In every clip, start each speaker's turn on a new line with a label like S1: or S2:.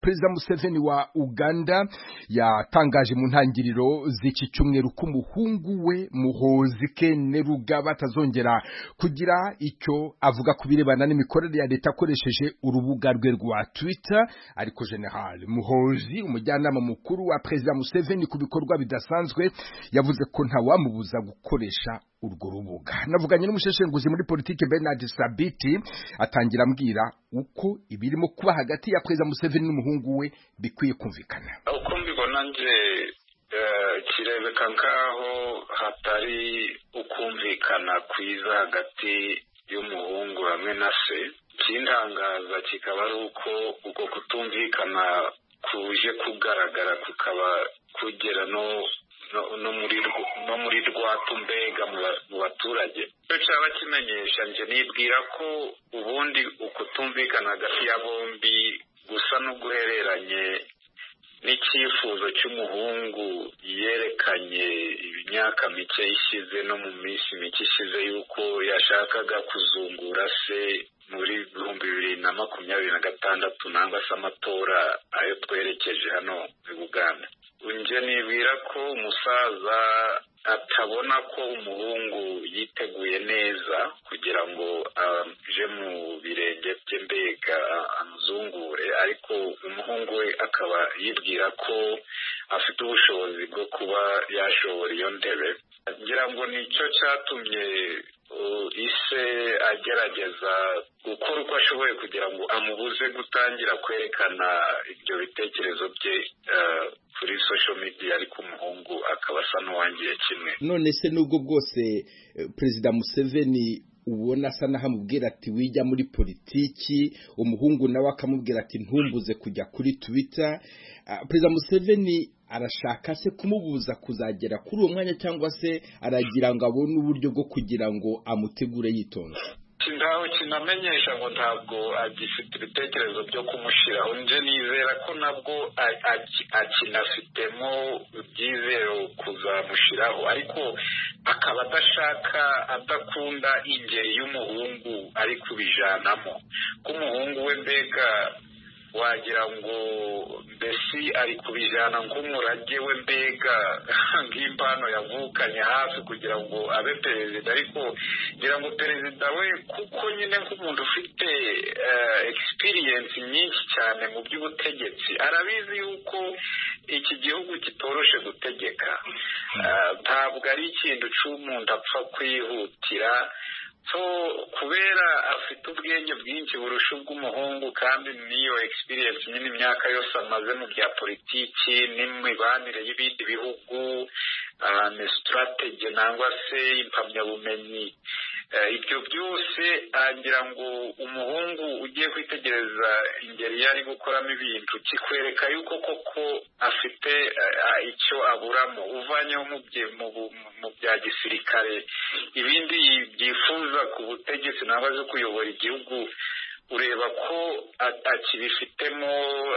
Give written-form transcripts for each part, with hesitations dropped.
S1: Perezida Museveni wa Uganda yatangaje mu ntangiriro z'iki cyumweru ko umuhungu we Muhoozi Kainerugaba atazongera kugira icyo avuga ku birebana n'imikorere ya leta akoresheje urubuga rwe rwa Twitter, ariko General Muhoozi, umujyanama mukuru wa Perezida Museveni ku bikorwa bidasanzwe, yavuze ko ntawamubuza gukoresha urwo rubuga. Navuganye n'umusheshenguzi muri politike Bernard Sabiti, atangira ambwira uko ibirimo kuba hagati ya Perezida Museveni n'umuhungu we bikwiye kumvikana.
S2: Uko mbibona nje kirebeka nkaho hatari ukumvikana kwiza hagati y'umuhungu hamwe na se. Ikintangaza kikaba ari uko kutumvikana kuje kugaragara kukaba kugera no muri rwatumbega mu baturage. Cyo cyaba kimenyesha nje nibwira ko ubundi ukutumvikana hagati ya bombi gusa no guhereranye n'icyifuzo cy'umuhungu yerekanye imyaka mike ishize no mu minsi mike ishize yuko yashakaga kuzungura se muri 2026 nangwa se amatora ayo twerekeje hano mu Uganda. Unje nibwira ko umusaza atabona ko umuhungu yiteguye neza kugira ngo aje mu birenge bye mbega amuzungure, ariko umuhungu we akaba yibwira ko afite ubushobozi bwo kuba yashobora iyo ntebe. Ngira ngo nicyo cyatumye ise agerageza gukora uko ashoboye kugira ngo amubuze gutangira kwerekana ibyo bitekerezo bye kuri social media, ariko umuhungu akaba asa n'uwangiye kimwe.
S1: None se nubwo bwose Perezida Museveni ubona asa n'ahamubwira ati wijya muri politiki, umuhungu nawe akamubwira ati ntumbuze kujya kuri Twitter, Perezida Museveni arashaka se kumubuza kuzagera kuri uwo mwanya, cyangwa se aragira ngo abone uburyo bwo kugira ngo amutegure yitonze?
S2: Ndaho kinamenyesha ngo ntabwo agifite ibitekerezo byo kumushiraho. Nje nizera ko nabwo akinafitemo ibyizero kuzamushiraho, ariko akaba adakunda ingeri y'umuhungu ari kubijanamo. Ko umuhungu we mbega wagira ngo mbese ari kubijana nk'umurage we mbega nk'impano yavukanye hafi kugira ngo abe perezida, ariko ngira ngo perezida we kuko nyine nk'umuntu ufite experience nyinshi cyane mu by'ubutegetsi arabizi yuko iki gihugu kitoroshe gutegeka. Ntabwo ari ikintu cy'umuntu apfa kwihutira. So kubera afite ubwenge bwinshi burusha ubw'umuhungu, kandi niyo experience nyine imyaka yose amaze mu bya politiki n'imibanire y'ibindi bihugu, ni strategy nangwa se impamyabumenyi, ibyo byose agira ngo umuhungu ugiye kwitegereza ingeri yari gukoramo ibintu kikwereka yuko koko afite icyo aburamo. Uvanyeho mu bya gisirikare ibindi byifuza ku butegetsi nangwa zo kuyobora igihugu, ureba ko akibifitemo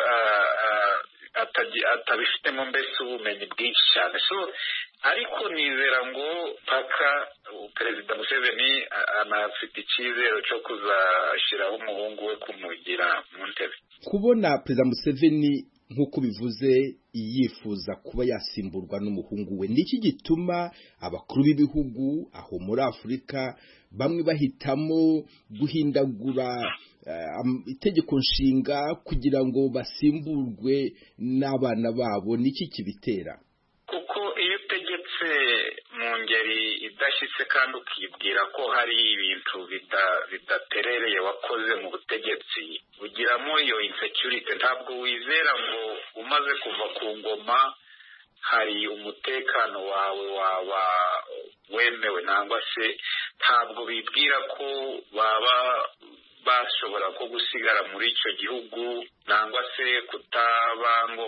S2: atabifitemo mbese ubumenyi bwinshi cyane. So ariko nizera ngo paka Perezida Museveni anafite icyizero cyo kuzashyiraho umuhungu we kumugira mu ntebe.
S1: Kubona Perezida Museveni nk'uko bivuze yifuza kuba yasimburwa n'umuhungu we, niki gituma abakuru b'ibihugu aho muri Afurika bamwe bahitamo guhindagura itegeko nshinga kugira ngo basimburwe n'abana babo? Niki kibitera?
S2: Kuko iyo utegetse mu ngeri idashyitse kandi ukibwira ko hari ibintu bidaterereye wakoze mu butegetsi, ugiramo iyo insecurity. Ntabwo wizera ngo umaze kuva ku ngoma hari umutekano wawe waba wemewe, nangwa se ntabwo bibwira ko baba bashobora ko gusigara muri icyo gihugu, nangwa se kutaba ngo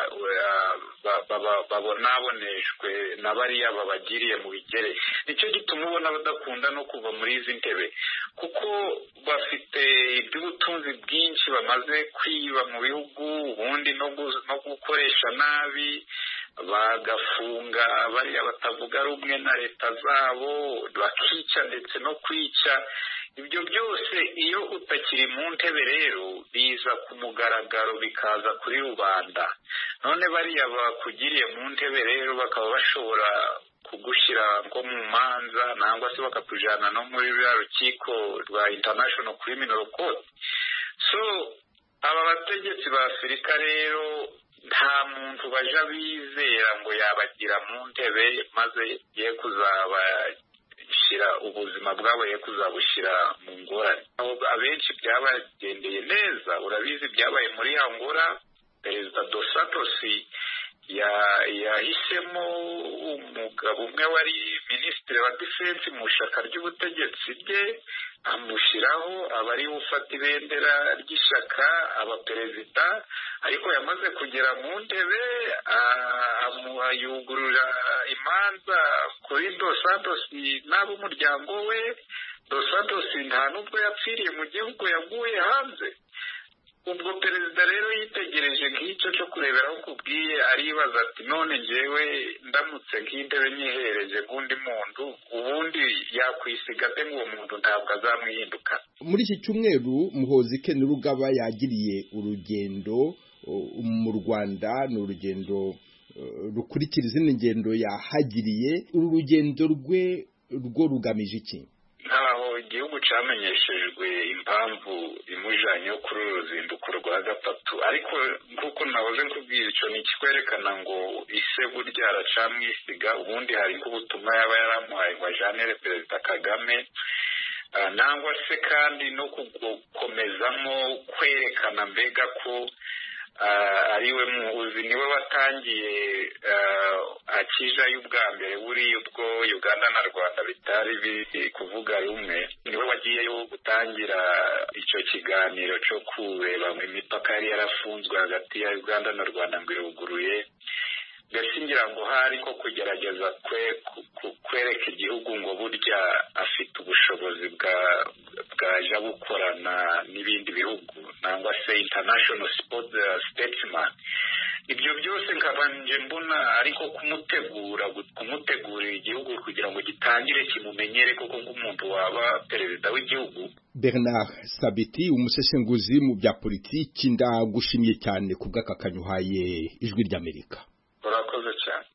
S2: babonaboneshwe na bariya babagiriye mu bigere. Nicyo gituma ubona badakunda no kuva muri izi ntebe, kuko bafite iby'ubutunzi bwinshi bamaze kwiba mu bihugu, ubundi no gukoresha nabi, bagafunga bariya batavuga rumwe na leta zabo, bakica ndetse no kwica. ibyo byose iyo utakiri mu ntebe rero biza ku mugaragaro bikaza kuri rubanda. None bariya bakugiriye mu ntebe rero bakaba bashobora kugushyira nko mu manza nangwa se bakakujyana no muri ruriya rukiko rwa International Criminal Court. So aba bategetsi ba Afurika rero nta muntu baja bizera ngo yabagira mu ntebe maze ye kuzabashyira ubuzima bwabo ye kuzabushyira mu ngorane. Abenshi byabagendeye neza, urabizi byabaye muri Angola. Perezida Dos Santos yahisemo umugabo umwe wari minisitiri wa defense mu ishyaka ry'ubutegetsi bye, amushyiraho aba ari ufata ibendera ry'ishyaka aba perezida, ariko yamaze kugera mu ntebe yugurura imanza kuri Dos Santos n'ab'umuryango we. Dos Santos nta n'ubwo yapfiriye mu gihugu, yaguye hanze. Ubwo perezida rero yitegereje nk'icyo cyo kureberaho kubwiye, aribaza ati none njyewe ndamutse nk'intebe nyihereje nk'undi muntu ubundi yakwisiga ate ngo uwo muntu ntabwo azamwihinduka.
S1: Muri iki cyumweru Muhoozi Kainerugaba yagiriye urugendo mu Rwanda, ni urugendo rukurikira izindi ngendo yahagiriye. Uru rugendo rwe rwo rugamije iki?
S2: ntaho igihugu cyamenyeshejwe impamvu imujanye kuri uru ruzinduko rwa gatatu, ariko nk'uko nahoze nkubwira, icyo ni ikikwerekana ngo ise burya aracamwisiga. Ubundi hari nk'ubutumwa yaba yaramuhaye ngo ajanire Perezida Kagame, nangwa se kandi no gukomezamo kwerekana mbega ko ariwe Muhoozi niwe watangiye akijayo ubwa mbere buriya ubwo Uganda na Rwanda bitari biri kuvuga rumwe, niwe wagiyeyo gutangira icyo kiganiro cyo kureba imipaka yari yarafunzwe hagati ya Uganda na Rwanda ngo iruguruye. Mbese ngira ngo hari ko kugerageza kwereka igihugu ngo burya afite ubushobozi bwaja gukorana n'ibindi bihugu nangwa se international statesman. Ibyo byose nkabanje mbona ariko kumutegurira igihugu kugira ngo gitangire kimumenyere koko nk'umuntu waba perezida w'igihugu.
S1: Bernard Sabiti, umuseshenguzi mu bya politiki, ndagushimiye cyane kubw'aka kanyuhaye Ijwi ry'Amerika.